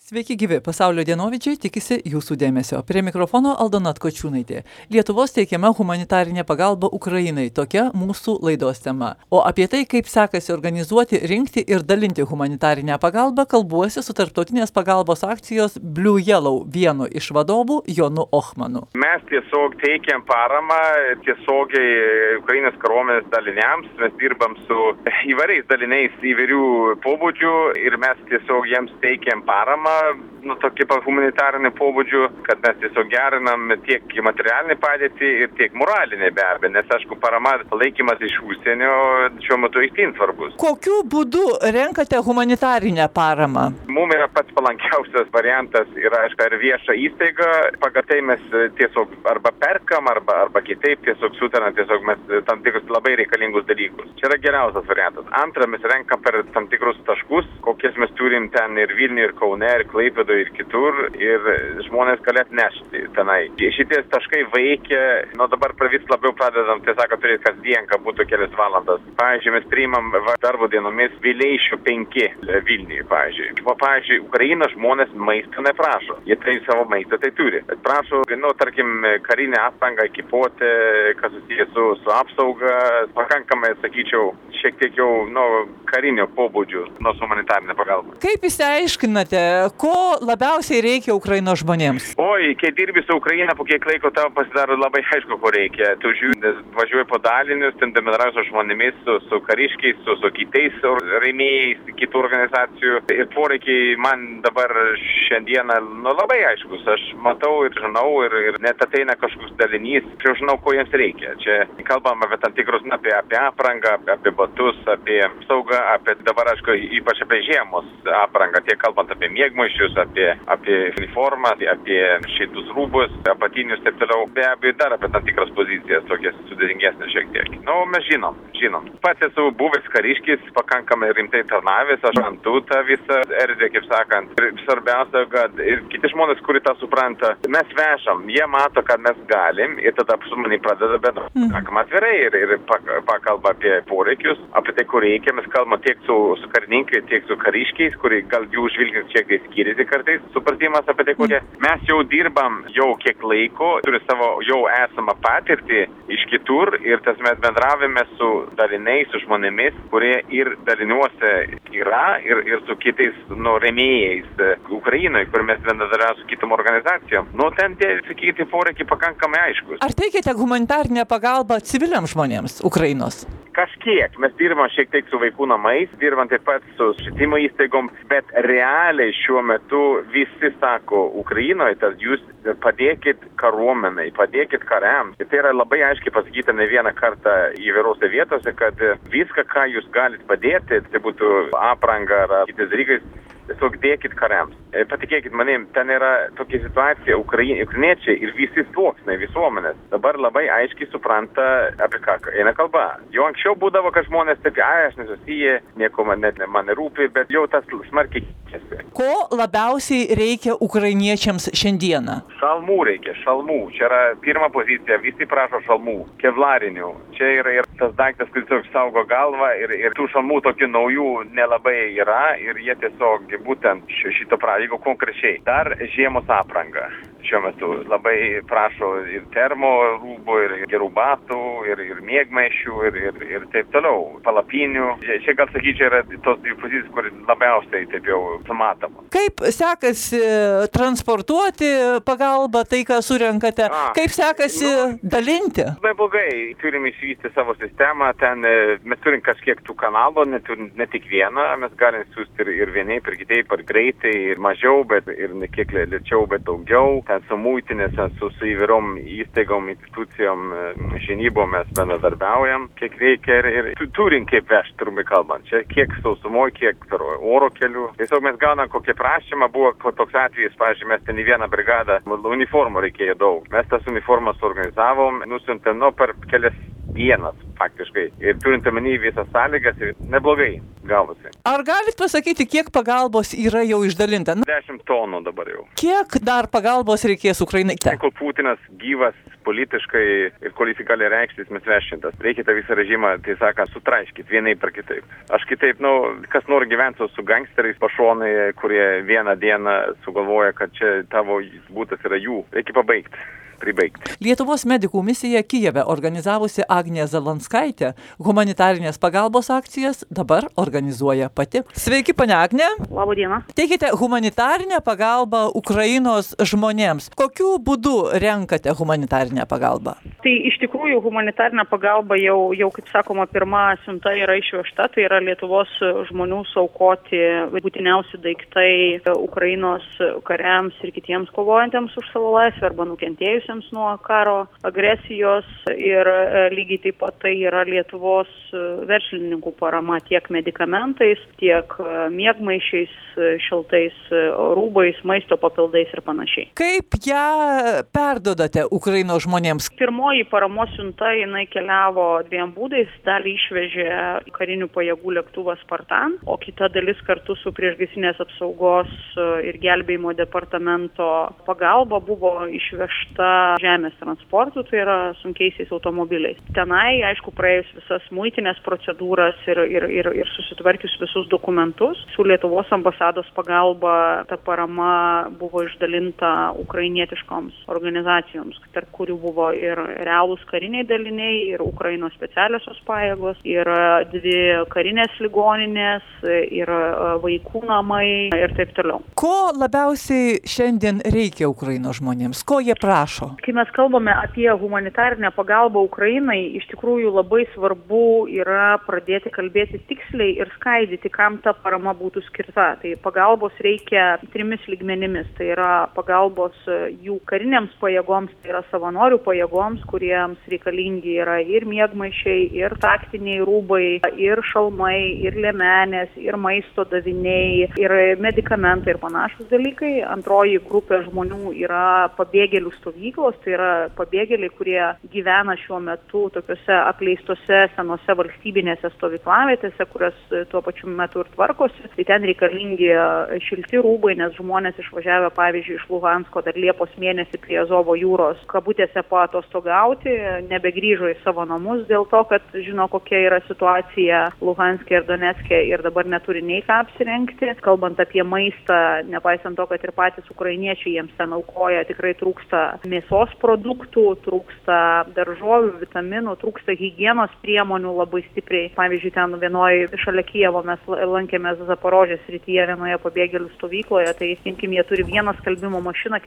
Sveiki gyvi, pasaulio dienovidžiai tikisi jūsų dėmesio. Prie mikrofono Aldona Atkočiūnaitė. Lietuvos teikiama humanitarinė pagalba Ukrainai, tokia mūsų laidos tema. O apie tai, kaip sekasi organizuoti, rinkti ir dalinti humanitarinę pagalbą, kalbuosi su tarptautinės pagalbos akcijos Blue Yellow vienu iš vadovų Jonu Ochmanu. Mes tiesiog teikiam paramą tiesiogiai Ukrainos kariuomenės daliniams. Mes dirbam su įvairiais daliniais įvairių pobūdžių ir mes tiesiog jiems teikiam paramą. Tokį humanitarinį pobūdžių, kad mes tiesiog gerinam tiek materialinį padėtį ir tiek moralinį be abejo, nes aišku, parama palaikymas iš užsienio šiuo metu itin svarbus. Kokiu būdu renkate humanitarinę paramą? Mums yra pats palankiausias variantas yra, aišku, ir vieša įstaiga, pagal tai mes tiesiog arba perkam, arba kitaip tiesiog sutarant, tiesiog mes tam tikrus labai reikalingus dalykus. Čia yra geriausias variantas. Antra, mes renkam per tam tikrus taškus, kokias mes turim ten ir Vilniuje, ir Kaune, ir Klaipėdoje, ir kitur, ir žmonės galėtų nešti tenai. Šitie taškai veikia, dabar vis labiau pradedam, tiesiog turėti kasdien, kad būtų kelias valandas. Pavyzdžiui, mes priimam darbo dienomis Vileišių 5 Vilniuje, pavyzdžiui. Ukraina žmonės maisto neprašo. Jie tai savo maistą tai turi. Bet prašo, tarkim, karinę aprangą, ekipuotę, kas susijęs su apsauga, pakankamai, sakyčiau, šiek tiek jau, karinio pobūdžių, nors humanitarinė pagalba. Kaip išsiaiškinate, ko labiausiai reikia Ukrainos žmonėms? Oi, kai dirbi su Ukraina, po kiek laiko tau pasidaro labai aišku, ko reikia. Tu žiūri, važiuoji po dalinius, ten bendrauji su žmonėmis, su kariškiais, su kitais rėmėjais, kitų organizacijų. Ir poreikiai man dabar šiandieną labai aiškus. Aš matau ir žinau, ir net ateina kažkoks dalinys, aš žinau, ko jiems reikia. Čia kalbam apie tam tikrus, apie aprangą, apie batus, apie apsaugą, apie dabar, aišku, ypač apie žiemos aprangą, tiek kalbant apie miegmaišius, apie uniformą, apie šitus rūbus, apatinius ir taip toliau. Be abejo, dar apie tam tikras pozicijas, tokias sudėtingesnės šiek tiek. Mes žinom. Pats esu buvęs kariškis, pakankamai rimtai tarnavęs, aš randu tą visą erdvę, kaip sakant. Ir svarbiausia, kad ir kiti žmonės, kurie tą supranta, mes vežam, jie mato, kad mes galim ir tada su manim pradeda bendrauti atvirai ir pakalba apie poreikius, apie tai, kur reikia. Mes kalbame tiek su karininkai, tiek su kariškiais, kurie gal jų žvilgsnis šiek tiek skiriasi kartais, supratimas apie tai, kokie. Mes jau dirbam jau kiek laiko, turi savo jau esamą patirtį iš kitur ir tas mes bendravime su daliniais, su žmonėmis, kurie ir daliniuose yra ir su kitais rėmėjais Ukrainoje, kur mes bendradarbiavame su kitom organizacijom. Ten tie, sakyti, poreikiai pakankamai aiškus. Ar teikiate humanitarinę pagalbą civiliams žmonėms Ukrainos? Kažkiek. Mes dirbam šiek tiek su vaikų namais, dirbam taip pat su švietimo įstaigom, bet realiai šiuo metu visi sako Ukrainoje, tad jūs padėkit kariuomenei, padėkit kariams. Ir tai yra labai aiškiai pasakyta ne vieną kartą įvairiose vietose, kad viską, ką jūs galit padėti, tai būtų apranga ar kitais dalykais, tiesiog dėkit kariams. Patikėkit manim, ten yra tokia situacija, ukrainiečiai ir visi sluoksniai visuomenės dabar labai aiškiai supranta, apie ką eina kalba. Jau anksčiau būdavo, kad žmonės taip, aš nesusiję, nieko man nerūpi, bet jau tas smarkiai keičiasi. Ko labiausiai reikia ukrainiečiams šiandieną? Šalmų reikia, šalmų. Čia yra pirma pozicija, visi prašo šalmų, kevlarinių. Čia yra ir tas daiktas, kuris tiesiog saugo galvą ir tų šalmų tokių naujų nelabai yra ir jie tiesiog būtent šito jeigu konkrečiai. Dar žiemos apranga. Šiuo metu labai prašo ir termo rūbų, ir gerų batų, ir miegmaišių, ir taip toliau, palapinių. Čia gal sakyčiau yra tos dvi pozicijas, kur labiausiai taip jau sumatoma. Kaip sekasi transportuoti pagalbą, tai ką surenkate? Kaip sekasi dalinti? Labai blogai. Turim išvystyti savo sistemą. Ten mes turim kažkiek tų kanalų, ne tik vieną. Mes galim siūsti ir vienaip, ir kitaip, ir greitai, ir mažiau, bet ir ne kiek lėčiau, bet daugiau. Su muitinės, su įvairiom įstaigom, institucijom, žinybom mes bendradarbiaujam, kiek reikia ir turim kaip vežti, trumpai kalbant. Čia kiek sausumoje, kiek per oro kelių. Tiesiog mes gaunam kokį prašymą, buvo toks atvejis, pavyzdžiui, mes ten į vieną brigadą, uniformų reikėjo daug. Mes tas uniformas organizavom, nusiuntėm per kelias dienas faktiškai. Ir turint omeny visas sąlygas, neblogai gavosi. Ar galit pasakyti, kiek pagalbos yra jau išdalinta? 10 tonų dabar jau. Kiek dar pagalbos reikės Ukrainai? Kol Putinas gyvas, politiškai ir kuris gali reikštis mes vešintas. Reikia tą visą režimą, tai sako, sutraiškit vienaip ar kitaip. Aš kitaip, kas nori gyventi su gangsteriais pašonai, kurie vieną dieną sugalvoja, kad čia tavo būtas yra jų. Reikia pabaigti. Lietuvos medikų misija Kijeve organizavusi Agnė Zalanskaitė humanitarinės pagalbos akcijas dabar organizuoja pati. Sveiki, ponia Agnė. Labą dieną. Teikite humanitarinę pagalbą Ukrainos žmonėms. Kokiu būdu renkate humanitarinę pagalbą? Tai iš tikrųjų humanitarinė pagalba jau kaip sakoma, pirma siunta yra išvežta, tai yra Lietuvos žmonių suaukoti būtiniausi daiktai Ukrainos kariams ir kitiems kovojantiems už savo laisvę arba nukentėjus nuo karo agresijos ir lygiai taip pat tai yra Lietuvos verslininkų parama tiek medikamentais, tiek miegmaišiais, šiltais rūbais, maisto papildais ir panašiai. Kaip ją perdodate Ukrainos žmonėms? Pirmoji paramos siunta, jinai keliavo dviem būdais, dalį išvežė karinių pajėgų lėktuvas Spartan, o kita dalis kartu su priešgaisrinės apsaugos ir gelbėjimo departamento pagalba buvo išvežta žemės transportu, tai yra sunkiaisiais automobiliais. Tenai, aišku, praėjus visas muitinės procedūras ir susitvarkius visus dokumentus, su Lietuvos ambasados pagalba ta parama buvo išdalinta ukrainietiškoms organizacijoms, tarp kurių buvo ir realūs kariniai daliniai, ir Ukrainos specialiosios pajėgos, ir dvi karinės ligoninės, ir vaikų namai ir taip toliau. Ko labiausiai šiandien reikia Ukrainos žmonėms? Ko jie prašo? Kai mes kalbame apie humanitarinę pagalbą Ukrainai, iš tikrųjų labai svarbu yra pradėti kalbėti tiksliai ir skaidyti, kam ta parama būtų skirta. Tai pagalbos reikia trimis lygmenimis. Tai yra pagalbos jų karinėms pajėgoms, tai yra savanorių pajėgoms, kuriems reikalingi yra ir miegmaišiai, ir taktiniai rūbai, ir šalmai, ir liemenės, ir maisto daviniai, ir medikamentai ir panašus dalykai. Antroji grupė žmonių yra pabėgėlių stovyklos, tai yra pabėgėliai, kurie gyvena šiuo metu tokiuose apleistose senose valstybinėse stovyklavietėse, kurias tuo pačiu metu ir tvarkosi. Tai ten reikalingi šilti rūbai, nes žmonės išvažiavę, pavyzdžiui, iš Luhansko dar Liepos mėnesį prie Azovo jūros kabutėse paatostogauti, nebegrįžo į savo namus dėl to, kad žino, kokia yra situacija Luhanske ir Donecke ir dabar neturi nei ką apsirengti. Kalbant apie maistą, nepaisant to, kad ir patys ukrainiečiai jiems ten aukoja, tikrai trūksta mėsos produktų, trūksta daržovių, vitaminų, trūksta higienos priemonių labai stipriai. Pavyzdžiui, ten vienoje šalia Kijevo mes lankėmės Zaporožės srityje vienoje pabėgėlių stovykloje, tai jie turi vieną skalbimo mašiną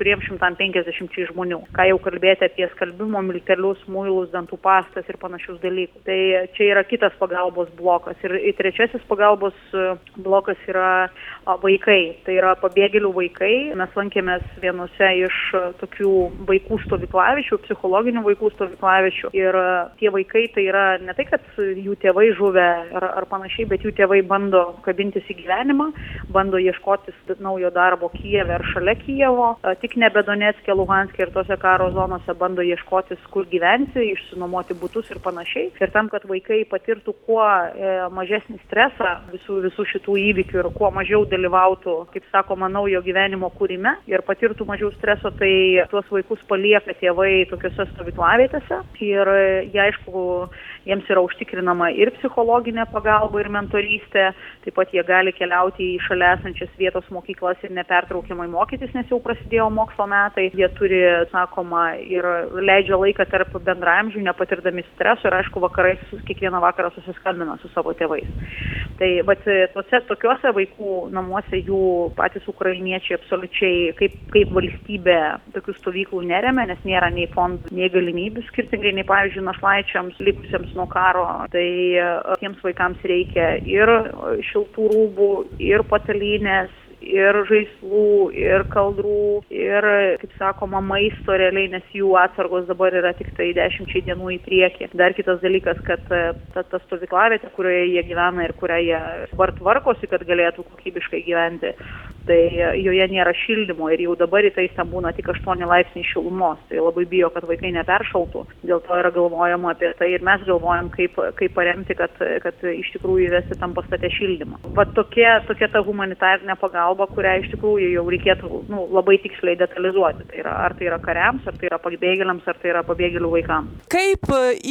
450 žmonių. Ką jau kalbėti apie skalbimo miltelius, muilus, dantų pastas ir panašius dalykus. Tai čia yra kitas pagalbos blokas. Ir trečiasis pagalbos blokas yra vaikai. Tai yra pabėgėlių vaikai. Mes lankėmės vienose iš tokių vaikų stovyklavičių, psichologinių vaikų stovyklavičių. Ir tie vaikai tai yra ne tai, kad jų tėvai žuvę ar panašiai, bet jų tėvai bando kabintis į gyvenimą, bando ieškotis naujo darbo Kijeve ar šalia Kijevo, tik nebe Donecke, Luhanske ir tose karo zonose bando ieškotis, kur gyventi, išsinuomoti butus ir panašiai. Ir tam, kad vaikai patirtų kuo mažesnį stresą visų šitų įvykių ir kuo mažiau dalyvautų, kaip sakoma, naujo gyvenimo kūrime ir patirtų mažiau streso, tai tuos vaikus palieka tėvai tokiuose stovyklavietėse ir jie, aišku, jiems yra užtikrinama ir psichologinė pagalba, ir mentorystė, taip pat jie gali keliauti į šalia esančias vietos mokyklas ir nepertraukiamai mokytis, nes jau prasidėjo mokslo metai, jie turi, sakoma, ir leidžia laiką tarp bendraamžių, nepatirdami streso ir, aišku, vakarais kiekvieną vakarą susiskambina su savo tėvais. Tai tokiuose vaikų namuose jų patys ukrainiečiai absoliučiai kaip valstybė tokių stovyklų neremia, nes nėra nei fondų, nei galimybių, skirtingai nei, pavyzdžiui, našlaičiams likusiems nuo karo. Tai tiems vaikams reikia ir šiltų rūbų, ir patalynės, ir žaislų, ir kaldrų, ir, kaip sakoma, maisto realiai, nes jų atsargos dabar yra tik tai 10 dienų į priekį. Dar kitas dalykas, kad ta stovyklavietė, kurioje jie gyvena ir kurią jie dabar tvarkosi, kad galėtų kokybiškai gyventi, tai joje nėra šildymo ir jau dabar rytais ten būna tik 8 laipsniai šilumos, tai labai bijo, kad vaikai neperšaltų, dėl to yra galvojama apie tai ir mes galvojam, kaip paremti, kad iš tikrųjų įvesti tam pastate šildymą. Va tokia ta humanitarinė pagalba, kurią iš tikrųjų jau reikėtų labai tiksliai detalizuoti, tai yra, ar tai yra kariams, ar tai yra pabėgėliams, ar tai yra pabėgėlių vaikams. Kaip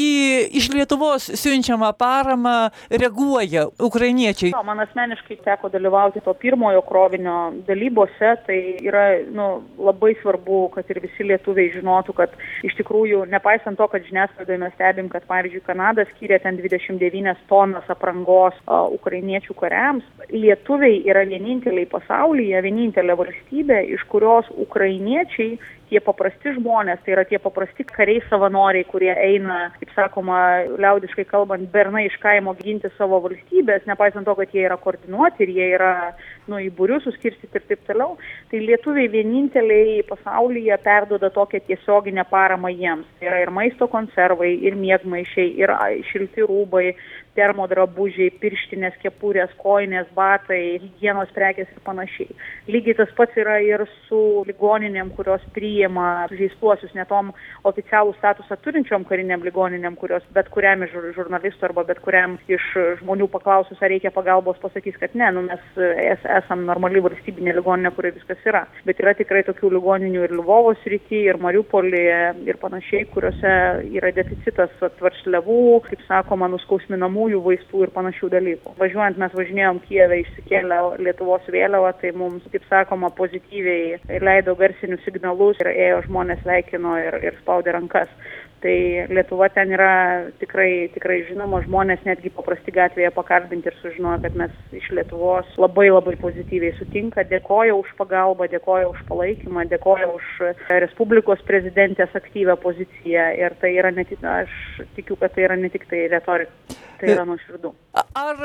iš Lietuvos siunčiamą paramą reaguoja ukrainiečiai? Man asmeniškai teko dalyvauti to pirmojo krovinio dalybose, tai yra labai svarbu, kad ir visi lietuviai žinotų, kad iš tikrųjų, nepaisant to, kad žiniasklaidoje mes stebim, kad pavyzdžiui Kanada skyrė ten 29 tonas aprangos ukrainiečių kariams, lietuviai yra vieninteliai pasaulyje, vienintelė valstybė, iš kurios ukrainiečiai, tie paprasti žmonės, tai yra tie paprasti kariai savanoriai, kurie eina, kaip sakoma, liaudiškai kalbant, bernai iš kaimo ginti savo valstybės, nepaisant to, kad jie yra koordinuoti ir jie yra į būrius suskirstyti ir taip toliau, tai lietuviai vieninteliai pasaulyje perduoda tokią tiesioginę paramą jiems. Tai yra ir maisto konservai, ir miegmaišiai, ir šilti rūbai, termodrabužiai, pirštinės, kepurės, kojinės, batai, higienos prekės ir panašiai. Lygiai tas pats yra ir su ligoninėm, kurios priima sužeistuosius, ne tom oficialų statusą turinčiom kariniam ligoninėm, kurios bet kuriam iš žurnalistų arba bet kuriam iš žmonių paklausus, ar reikia pagalbos, pasakys, kad ne, mes esam normali valstybinė ligoninė, kurioje viskas yra. Bet yra tikrai tokių ligoninių ir Lvovo srity, ir Mariupolyje, ir panašiai, kuriuose yra deficitas tvaršliavų, kaip sakoma, nuskausminamų vaistų ir panašių dalykų. Važiuojant mes važinėjom Kijeve, išsikėlę Lietuvos vėliavą, tai mums, kaip sakoma, pozityviai leido garsinius signalus ir ėjo žmonės sveikino ir spaudė rankas. Tai Lietuva ten yra tikrai žinoma, žmonės netgi paprasti gatvėje pakalbinti ir sužinojo, kad mes iš Lietuvos labai pozityviai sutinka, dėkoja už pagalbą, dėkoja už palaikymą, dėkoja už Respublikos prezidentės aktyvią poziciją ir tai yra aš tikiu, kad tai yra ne tik tai retorika. Tai yra nuoširdu. Ar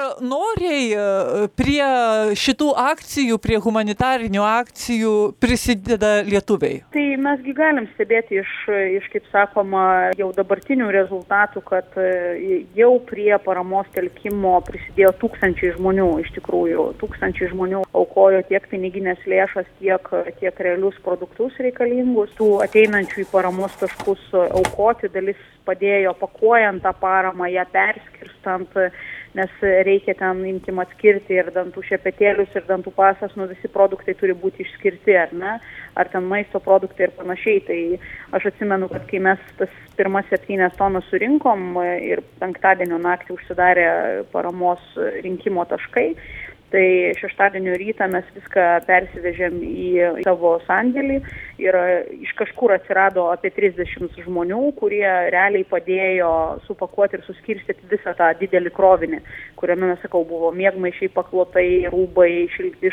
noriai prie šitų akcijų, prie humanitarinių akcijų prisideda lietuviai? Tai mesgi galim stebėti iš kaip sakoma, jau dabartinių rezultatų, kad jau prie paramos telkimo prisidėjo tūkstančiai žmonių, iš tikrųjų. Tūkstančiai žmonių aukojo tiek piniginės lėšas, tiek realius produktus reikalingus. Tų ateinančių į paramos taškus aukoti dalis padėjo pakuojant tą paramą, ją perskirstant, nes reikia ten imkim atskirti ir dantų šepetėlius, ir dantų pasas, visi produktai turi būti išskirti, ar ne, ar ten maisto produktai ir panašiai. Tai aš atsimenu, kad kai mes tas pirmas 7 tonas surinkom ir penktadienio naktį užsidarė paramos rinkimo taškai, tai šeštadienio rytą mes viską persivežėm į savo sandėlį ir iš kažkur atsirado apie 30 žmonių, kurie realiai padėjo supakuoti ir suskirstyti visą tą didelį krovinį, kuriame, mes sakau, buvo miegmaišiai, paklotai, rūbai,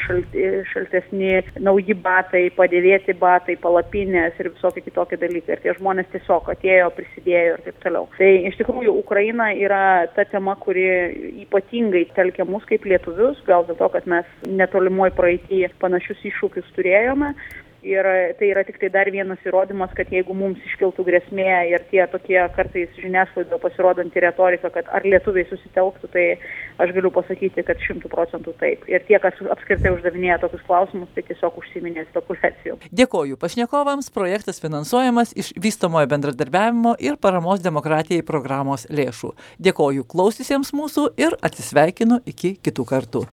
šaltesni, nauji batai, padėvėti batai, palapinės ir visokie kitokie dalykai. Ir tie žmonės tiesiog atėjo, prisidėjo ir taip toliau. Tai iš tikrųjų Ukraina yra ta tema, kuri ypatingai telkia mus kaip lietuvius, gal dėl to, kad mes netolimoj praeity panašius iššūkius turėjome. Ir tai yra tik tai dar vienas įrodymas, kad jeigu mums iškiltų grėsmė ir tie tokie kartais žiniasklaidoje pasirodanti retorika, kad ar lietuviai susitelktų, tai aš galiu pasakyti, kad 100% taip. Ir tie, kas apskritai uždavinėja tokius klausimus, tai tiesiog užsiminė spekulacijom. Dėkoju pašnekovams, projektas finansuojamas iš vystomojo bendradarbiavimo ir paramos demokratijai programos lėšų. Dėkoju klausysiesiems mūsų ir atsisveikinu iki kitų kartų.